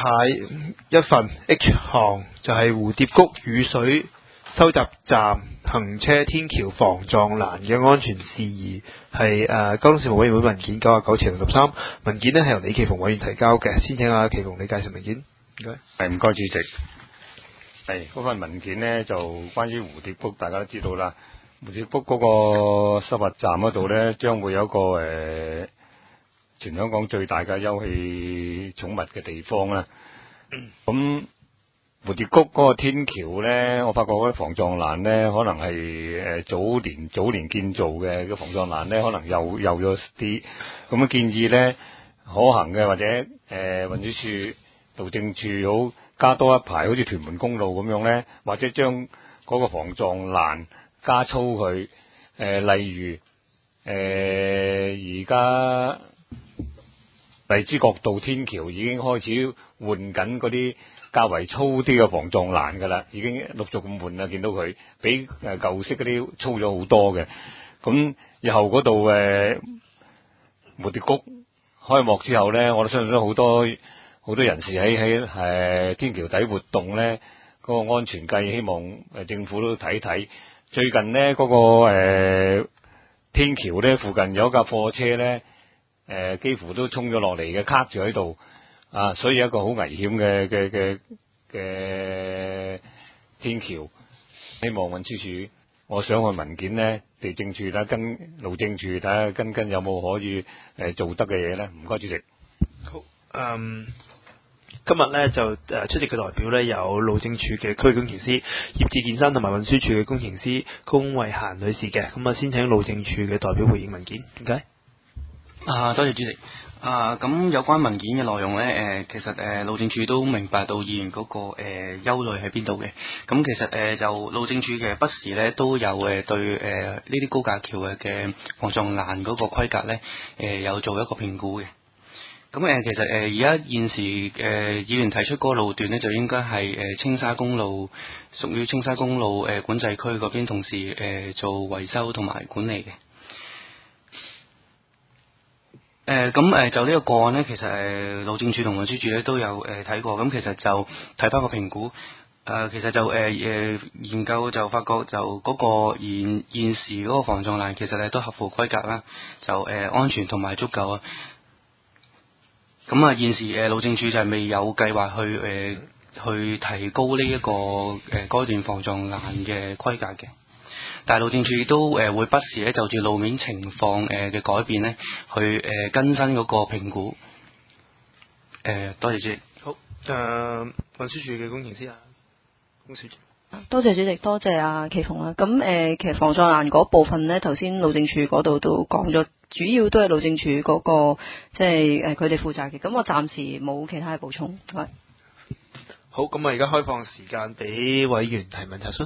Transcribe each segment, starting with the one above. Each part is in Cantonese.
一份 H 項就係蝴蝶谷雨水收集站行車天橋防撞欄嘅安全事宜，係交通事務委員會文件99/13，文件呢係由李奇逢委員提交嘅。先請阿奇逢你介紹文件，唔該。 唔該主席。嗰份文件呢，就關於蝴蝶谷，大家都知道啦。蝴蝶谷嗰個收物站嗰度呢，將會有一個全香港最大嘅休憩寵物嘅地方啦。咁蝴蝶谷嗰個天橋呢，我發覺嗰啲防撞欄呢，可能係早年建造嘅防撞欄呢，可能幼咗啲。咁建議呢，可行嘅或者運輸署、路政署好加多一排，好似屯門公路咁樣呢，或者將嗰個防撞欄加粗佢。例如而家荔枝角道天橋已經開始換緊嗰啲較為粗啲嘅防撞欄㗎啦，已經陸續咁換啦，見到佢比舊式嗰啲粗咗好多嘅。咁以後嗰度蝴蝶谷開幕之後呢，我都相信好多人士喺天橋底活動呢，嗰個安全計希望政府都睇睇。最近呢，嗰個天橋呢附近有一架貨車呢，幾乎都衝咗落嚟嘅，卡住喺度啊！所以一個好危險嘅天橋。希望運輸署，我想個文件呢，地政處睇跟路政處睇下跟有冇可以做得嘅嘢呢？唔該，主席。 好，今日呢就出席嘅代表呢有路政署嘅區域工程師葉志健生同埋運輸署嘅工程師龔慧嫻女士嘅。咁先請路政署嘅代表回應文件，點解？ 多謝主席。咁有關文件嘅內容呢，其實路政署都明白到議員嗰個憂慮喺邊度嘅。咁其實就路政署嘅不時呢都有對呢啲高架橋嘅防撞欄嗰個規格呢有做一個評估嘅。咁其實而家現時議員提出嗰個路段呢，就應該係青沙公路，屬於青沙公路管制區嗰邊，同時做維修同埋管理嘅。就呢個個案呢，其實路政署同運輸署咧都有睇過。咁其實就睇翻個評估，其實就研究就發覺就嗰個現時嗰個防撞欄其實都合乎規格啦，就安全同埋足夠啊。咁現時路政署就係未有計劃去提高呢一個該段防撞欄嘅規格嘅。但係路政署亦都會不時就住路面情況嘅改變呢去更新嗰個評估。多謝主席。 好，運輸署嘅工程師龔小姐。 多謝主席，多謝奇逢啦。咁其實防撞欄嗰部分呢，頭先路政署嗰度都講咗，主要都係路政署嗰個即係佢哋負責嘅。咁我暫時冇其他嘅補充。 好，咁而家開放時間俾委員提問查詢。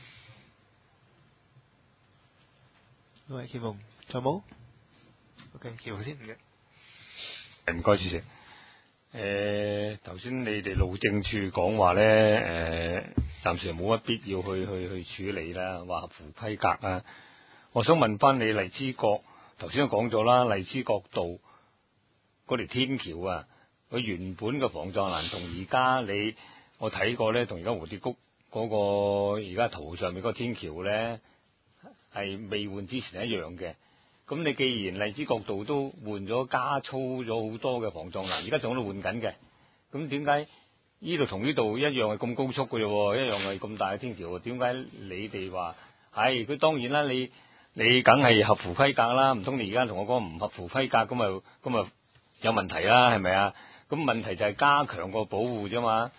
喂，奇逢，仲有冇 ？OK， 奇逢先唔該。 唔該，主席。頭先你哋路政處講話咧，暫時冇乜必要去處理啦，話合乎規格啊。我想問翻你荔枝角，頭先都講咗啦，荔枝角道嗰條天橋啊，佢原本嘅防撞欄同而家我睇過咧，同而家蝴蝶谷嗰個而家圖上面嗰個天橋咧係未換之前一樣嘅。咁你既然荔枝角道都換咗加粗咗好多嘅防撞欄，而家仲喺度換緊嘅，咁點解呢度同呢度一樣係咁高速嘅啫？一樣係咁大嘅天橋，點解你哋話係佢？當然啦，你梗係合乎規格啦，唔通你而家同我講唔合乎規格，咁咪有問題啦，係咪啊？咁問題就係加強個保護啫嘛。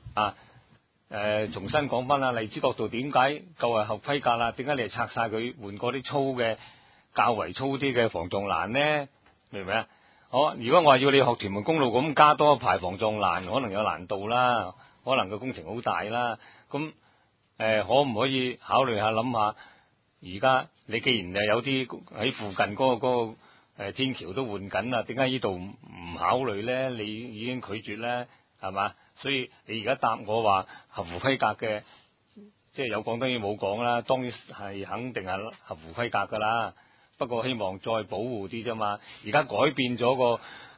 重新講翻啦，荔枝角道點解夠係合規格啦？點解你係拆晒佢換過啲粗嘅？較為粗啲嘅防撞欄呢，明唔明啊？好，如果我話要你學屯門公路咁加多一排防撞欄，可能有難度啦，可能個工程好大啦。咁可唔可以考慮下諗下？而家你既然有啲喺附近嗰個天橋都換緊啦，點解呢度唔考慮呢？你已經拒絕呢，係嘛？所以你而家答我話合乎規格嘅，即係有講當然冇講啦，當然係肯定係合乎規格噶啦。不過希望再保護啲啫嘛，而家改變咗個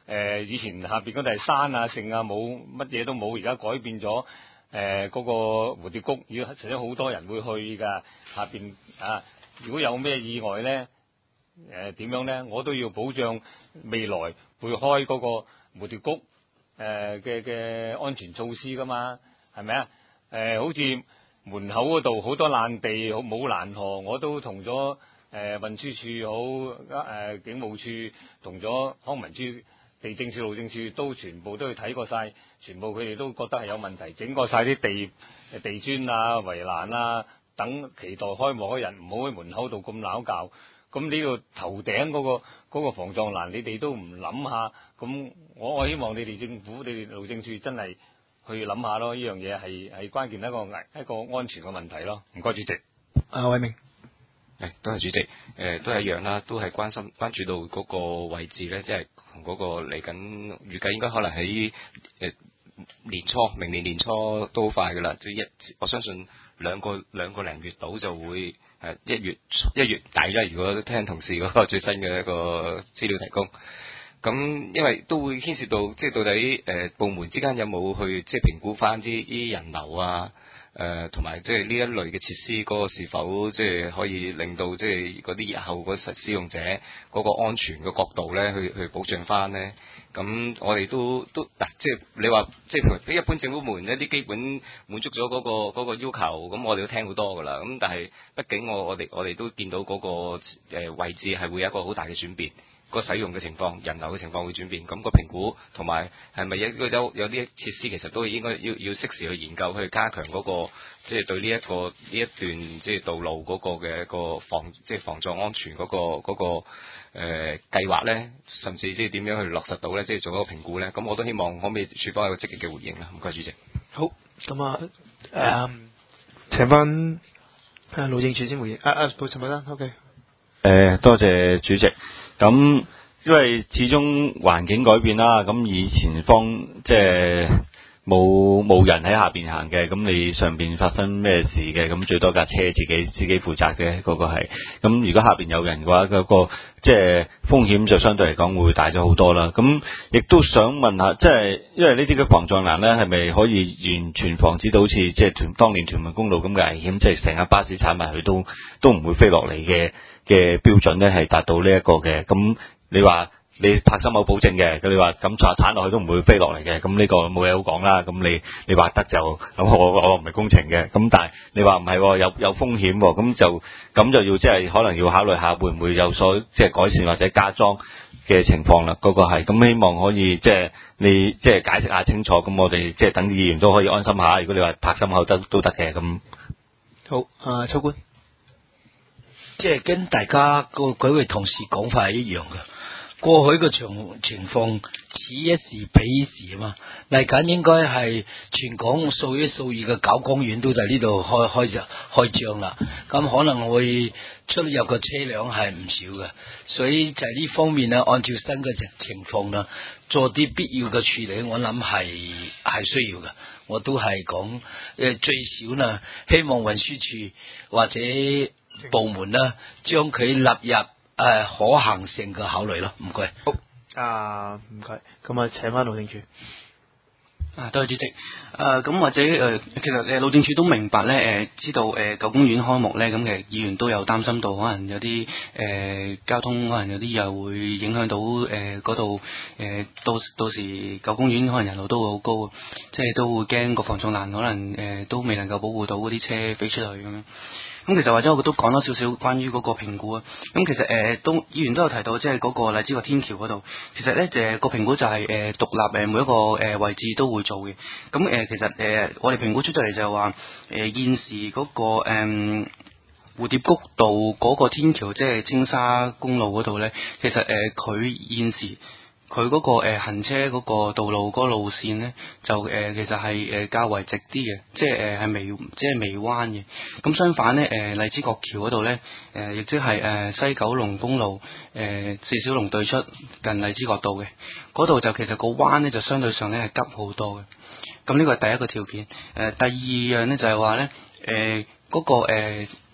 以前下邊嗰度係山啊、城啊，冇乜嘢都冇，而家改變咗。嗰個蝴蝶谷，實際好多人會去㗎。下邊啊，如果有咩意外咧，點樣咧？我都要保障未來會開嗰個蝴蝶谷嘅安全措施㗎嘛，係咪啊？好似門口嗰度好多爛地，冇欄河，我都同咗運輸處好警務處同咗康文署、地政處、路政處都全部都去睇過晒，全部佢哋都覺得係有問題，整過晒啲地磚啊、圍欄啊，等期待開幕嗰日唔好喺門口度咁鬧交。咁呢度頭頂嗰個防撞欄，你哋都唔諗下？咁我希望你哋政府、你哋路政處真係去諗下咯，呢樣嘢係關鍵一個安全嘅問題咯。唔該，主席。 偉明。 都係主席，都係一樣啦，都係關注到嗰個位置咧，即係同嗰個嚟緊預計應該可能喺明年年初都好快噶啦，即係我相信兩個零月到就會一月底啦。如果聽同事嗰個最新嘅一個資料提供，咁因為都會牽涉到即係到底部門之間有冇去即係評估翻啲人流啊。同埋即係呢一類嘅設施嗰個是否即係可以令到即係嗰啲日後嗰實使用者嗰個安全嘅角度咧，去保障翻咧？咁我哋都嗱，即係你話即係譬如一般政府部門一啲基本滿足咗嗰個要求，咁我哋都聽好多噶啦。咁但係畢竟我哋都見到嗰個位置係會有一個好大嘅轉變。個使用嘅情況、人流嘅情況會轉變，咁個評估同埋係咪有啲設施其實都應該要適時去研究，去加強嗰個即係對呢一段即係道路嗰個嘅一個防撞安全嗰個計劃咧，甚至即係點樣去落實到咧，即係做一個評估咧。咁我都希望可唔可以處方一個積極嘅回應啦。唔該，主席。 好，咁請翻路政署先回應。報陳麥丹 ，OK。 多謝主席。咁因為始終環境改變啦，咁以前方即係冇人喺下邊行嘅，咁你上邊發生咩事嘅，咁最多架車自己負責嘅嗰個係。咁如果下邊有人嘅話，嗰個即係風險就相對嚟講會大咗好多啦。咁亦都想問下，即係因為呢啲嘅防撞欄咧，係咪可以完全防止到好似即係當年屯門公路咁嘅危險，即係成架巴士鏟埋去都唔會飛落嚟嘅標準咧，係達到呢一個嘅。咁你話你拍心口保證嘅，咁你話咁鏟落去都唔會飛落嚟嘅，咁呢個冇嘢好講啦。咁你話得就咁，我唔係工程嘅，咁但係你話唔係有風險，咁就要即係可能要考慮下會唔會有所即係改善或者加裝嘅情況啦。嗰個係咁，希望可以即係你即係解釋下清楚，咁我哋即係等議員都可以安心下。如果你話拍心口都得嘅，咁好。秋官。 即係跟大家嗰位同事講法係一樣嘅。過去嘅情況此一時彼一時啊嘛，嚟緊應該係全港數一數二嘅9公園都喺呢度開張啦。咁可能會出入嘅車輛係唔少嘅，所以就係呢方面咧，按照新嘅情況啦，做啲必要嘅處理，我諗係需要嘅。我都係講最少啦，希望運輸處或者部門啦，將佢納入可行性嘅考慮咯。唔該。 好，唔該。咁請翻路政處。 多謝主席。咁或者其實路政署都明白咧，知道舊公園開幕咧，咁其實議員都有擔心到，可能有啲交通，可能有啲又會影響到嗰度到時舊公園可能人流都會好高，即係都會驚個防撞欄可能都未能夠保護到嗰啲車飛出去咁樣。咁其實或者我都講多少少關於嗰個評估啊。咁其實議員都有提到，即係嗰個荔枝角天橋嗰度，其實咧個評估就係獨立每一個位置都會做嘅。咁其實我哋評估出咗嚟就係話現時嗰個蝴蝶谷道嗰個天橋，即係青沙公路嗰度咧，其實佢現時佢嗰個行車嗰個道路嗰個路線咧，就其實係較為直啲嘅，即係微彎嘅。咁相反咧，荔枝角橋嗰度咧，亦即係西九龍公路四小龍對出近荔枝角道嘅嗰度，就其實個彎咧就相對上咧係急好多嘅。咁呢個係第一個條件。第二樣咧就係話咧，嗰個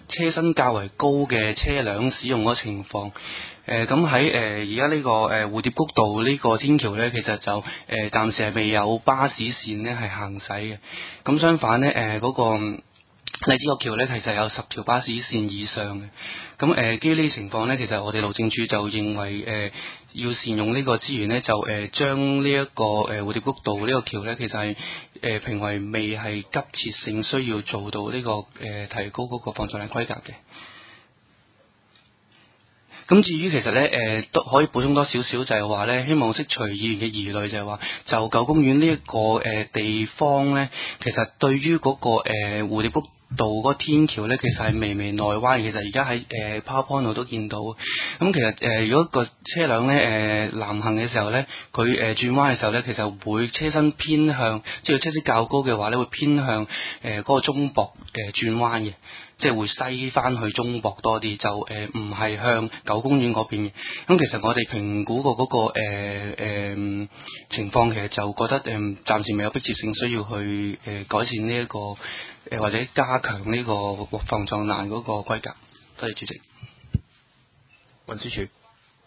車身較為高嘅車輛使用嗰個情況。咁喺而家呢個蝴蝶谷道呢個天橋呢，其實就暫時係未有巴士線呢係行駛嘅。咁相反呢，嗰個荔枝角橋呢，其實有10條巴士線以上嘅。咁基於呢啲情況呢，其實我哋路政署就認為要善用呢個資源呢，就將呢一個蝴蝶谷道呢個橋呢，其實係評為未係急切性需要做到呢個提高嗰個防撞欄規格嘅。咁至於其實咧，都可以補充多少少，就係話咧，希望釋除議員嘅疑慮，就係話就舊公園呢一個地方咧，其實對於嗰個蝴蝶谷道嗰個天橋咧，其實係微微內彎。其實而家喺PowerPoint 度都見到。咁其實如果個車輛咧南行嘅時候咧，佢轉彎嘅時候咧，其實會車身偏向，即係車身較高嘅話咧，會偏向嗰個中駁轉彎嘅。即係會西翻去中駁多啲，就唔係向舊公園嗰邊嘅。咁其實我哋評估過嗰個情況，其實就覺得暫時未有迫切性需要去改善呢一個或者加強呢個防撞欄嗰個規格。多謝主席。 運輸署。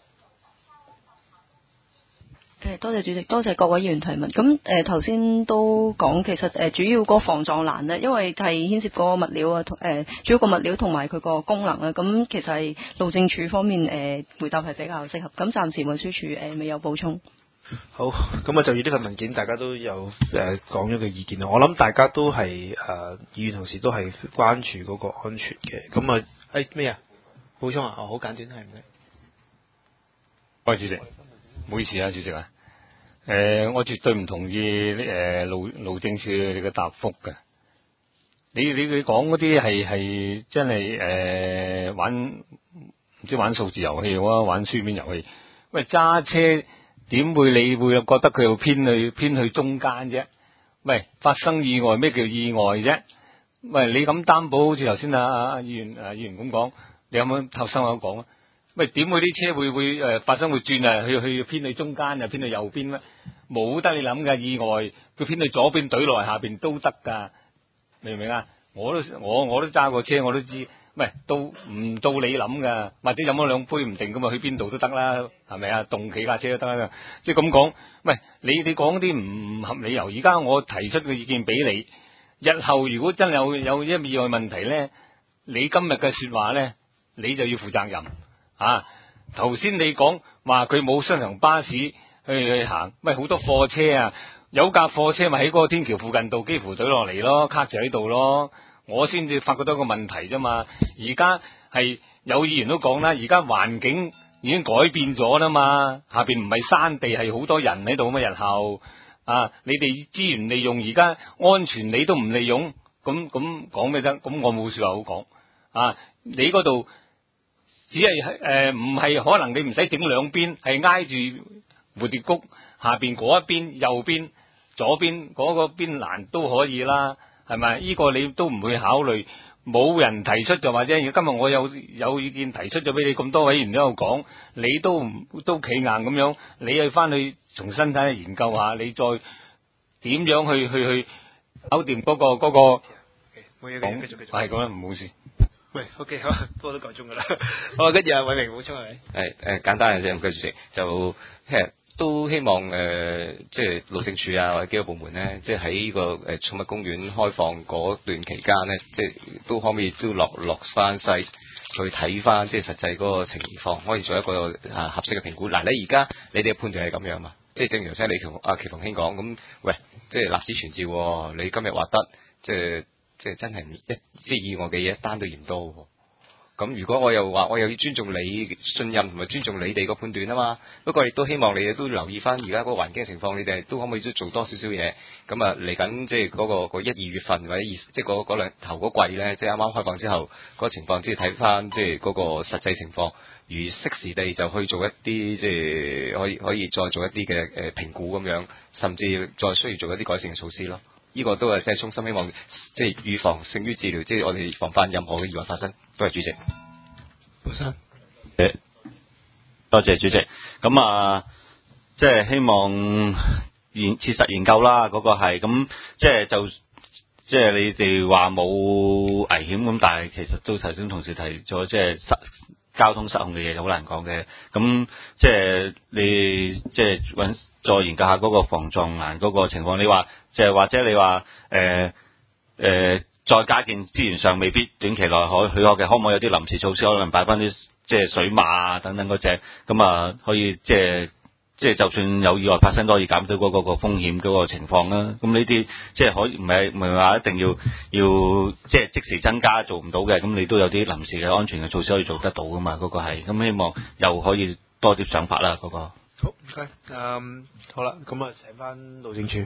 多謝主席，多謝各位議員提問。咁頭先都講，其實主要嗰個防撞欄呢，因為係牽涉嗰個物料啊，主要個物料同埋佢個功能啊。咁其實係路政署方面回答係比較適合。咁暫時運輸署未有補充。 好，咁啊就以呢份文件，大家都有講咗嘅意見啦。我諗大家都係議員同事都係關注嗰個安全嘅。咁啊咩啊？補充啊？好簡短係唔係？ 喂，主席，唔好意思啊，主席啊。我絕對唔同意路政署你嘅答覆嘅。你講嗰啲係真係唔知玩數字遊戲喎，玩書面遊戲。喂，揸車點會你會覺得佢又偏去中間啫？喂，發生意外咩叫意外啫？喂，你咁擔保好似頭先議員咁講，你有冇透生口講啊？喂，點會啲車會發生會轉啊？去偏去中間啊，偏去右邊咩？冇得你諗噶意外，佢偏去左邊懟落嚟下邊都得噶，明唔明啊？我都揸過車，我都知。喂，唔到你諗噶，或者飲咗兩杯唔定咁啊，去邊度都得啦，係咪啊？動企架車都得啦。即係咁講，喂，你講啲唔合理由，而家我提出嘅意見俾你，日後如果真有一意外問題咧，你今日嘅說話咧，你就要負責任。頭先你講話佢冇雙層巴士去行，喂，好多貨車啊，有架貨車咪喺嗰個天橋附近度幾乎懟落嚟咯，卡住喺度咯，我先至發覺到一個問題啫嘛。而家係有議員都講啦，而家環境已經改變咗啦嘛，下邊唔係山地，係好多人喺度嘛。日後你哋資源利用，而家安全你都唔利用，咁講咩得？咁我冇說話好講。你嗰度只係唔係可能你唔使整兩邊，係挨住蝴蝶谷下邊嗰一邊、右邊、左邊嗰個邊欄都可以啦，係咪？呢個你都唔會考慮，冇人提出就或者今日我有意見提出咗俾你，咁多位議員都有講，你都企硬咁樣，你去翻去重新睇下研究下，你再點樣去搞掂嗰個冇嘢，繼續。 係咁啦，唔好事。 喂 ，OK， 好，多都夠鐘噶啦。好，跟住阿偉明補充係咪？ 簡單嘅啫，唔該主席。就都希望即係路政署啊或者幾個部門咧，即係喺呢個寵物公園開放嗰段期間咧，即係都可唔可以都落翻細去睇翻，即係實際嗰個情況，可以做一個合適嘅評估。嗱，你而家你哋嘅判斷係咁樣嘛？即係正如頭先你同阿祁逢興講咁，喂，即係立子傳召，你今日話得，即係真係即係意外嘅嘢，一單都嫌多。咁如果我又話我又要尊重你信任同埋尊重你哋個判斷啊嘛，不過亦都希望你哋都留意翻而家嗰個環境情況，你哋都可唔可以都做多少少嘢？咁啊嚟緊即係嗰個1、2月份或者即係嗰兩頭嗰季咧，即係啱啱開放之後嗰個情況，即係睇翻即係嗰個實際情況，如適時地就去做一啲即係可以再做一啲嘅評估咁樣，甚至再需要做一啲改善嘅措施咯。呢個都係即係衷心希望，即係預防勝於治療，即係我哋防範任何嘅意外發生。多謝主席。 好生， 多謝主席。咁即係希望切實研究啦，嗰個係咁，即係就即係你哋話冇危險咁，但係其實都頭先同事提咗，即係交通失控嘅嘢就好難講嘅。咁即係你即係再研究下嗰個防撞欄嗰個情況。你話即係或者你話再加建資源上未必短期內許可嘅，可唔可以有啲臨時措施，可能擺翻啲即係水馬啊等等嗰隻，咁啊可以即係就算有意外發生都可以減少嗰個風險嗰個情況啦。咁呢啲即係可以唔係話一定要即係即時增加做唔到嘅，咁你都有啲臨時嘅安全嘅措施可以做得到噶嘛。嗰個係咁，希望又可以多啲想法啦。嗰個好唔該，好啦，咁啊請翻路政署。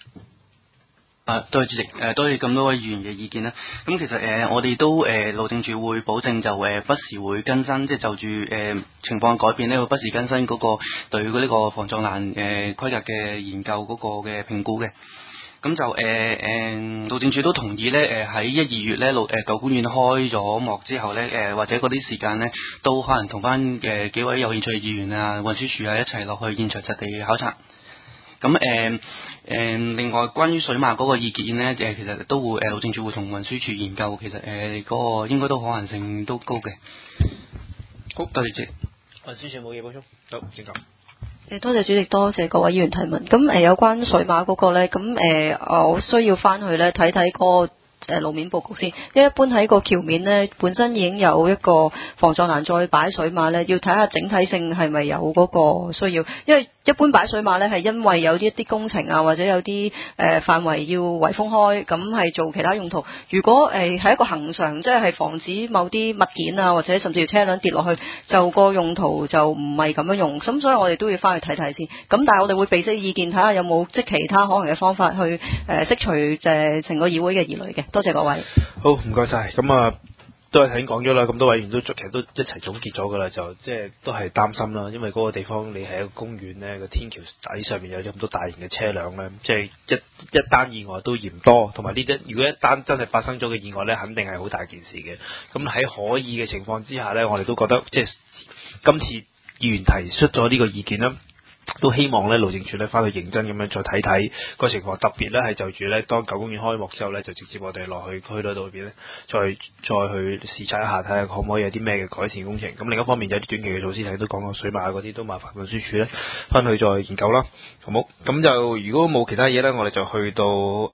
多謝主席，多謝咁多位議員嘅意見啦。咁其實我哋都路政署會保證就不時會更新，即係就住情況改變呢，會不時更新嗰個對呢個防撞欄規格嘅研究嗰個嘅評估嘅。咁就路政署都同意呢，喺1、2月呢舊公園開咗幕之後呢，或者嗰啲時間呢，都可能同翻幾位有興趣嘅議員啊、運輸署啊一齊落去現場實地考察。咁另外關於水馬嗰個意見呢，其實都會路政署會同運輸署研究，其實嗰個應該都可能性都高嘅。好，多謝主席。 運輸署冇嘢補充，好，請講。 多謝主席，多謝各位議員提問。咁有關水馬嗰個呢，咁我需要翻去呢睇睇嗰個路面佈局先，因為一般喺個橋面呢，本身已經有一個防撞欄，再擺水馬呢，要睇下整體性係咪有嗰個需要。因為一般擺水馬呢，係因為有一啲工程啊，或者有啲範圍要圍封開，咁係做其他用途。如果係一個恆常，即係防止某啲物件啊，或者甚至乎車輛跌落去，就個用途就唔係咁樣用。咁所以我哋都要翻去睇睇先。咁但係我哋會備悉意見，睇下有冇即其他可能嘅方法去釋除成個議會嘅疑慮嘅。多謝各位。 好，唔該晒。咁啊，都係頭先講咗啦，咁多位議員都其實都一齊總結咗噶啦，就即係都係擔心啦，因為嗰個地方你係一個公園咧，個天橋底上面有咁多大型嘅車輛咧，即係一單意外都嫌多，同埋呢啲如果一單真係發生咗嘅意外咧，肯定係好大件事嘅。咁喺可以嘅情況之下咧，我哋都覺得即係今次議員提出咗呢個意見啦。都希望咧路政署咧翻去認真咁樣再睇睇個情況，特別咧係就住咧當舊公園開幕之後咧，就直接我哋落去區嗰度邊咧，再去視察一下，睇下可唔可以有啲咩嘅改善工程。咁另一方面有啲短期嘅措施，睇都講過水馬嗰啲都麻煩運輸署咧翻去再研究啦，好冇？咁就如果冇其他嘢咧，我哋就去到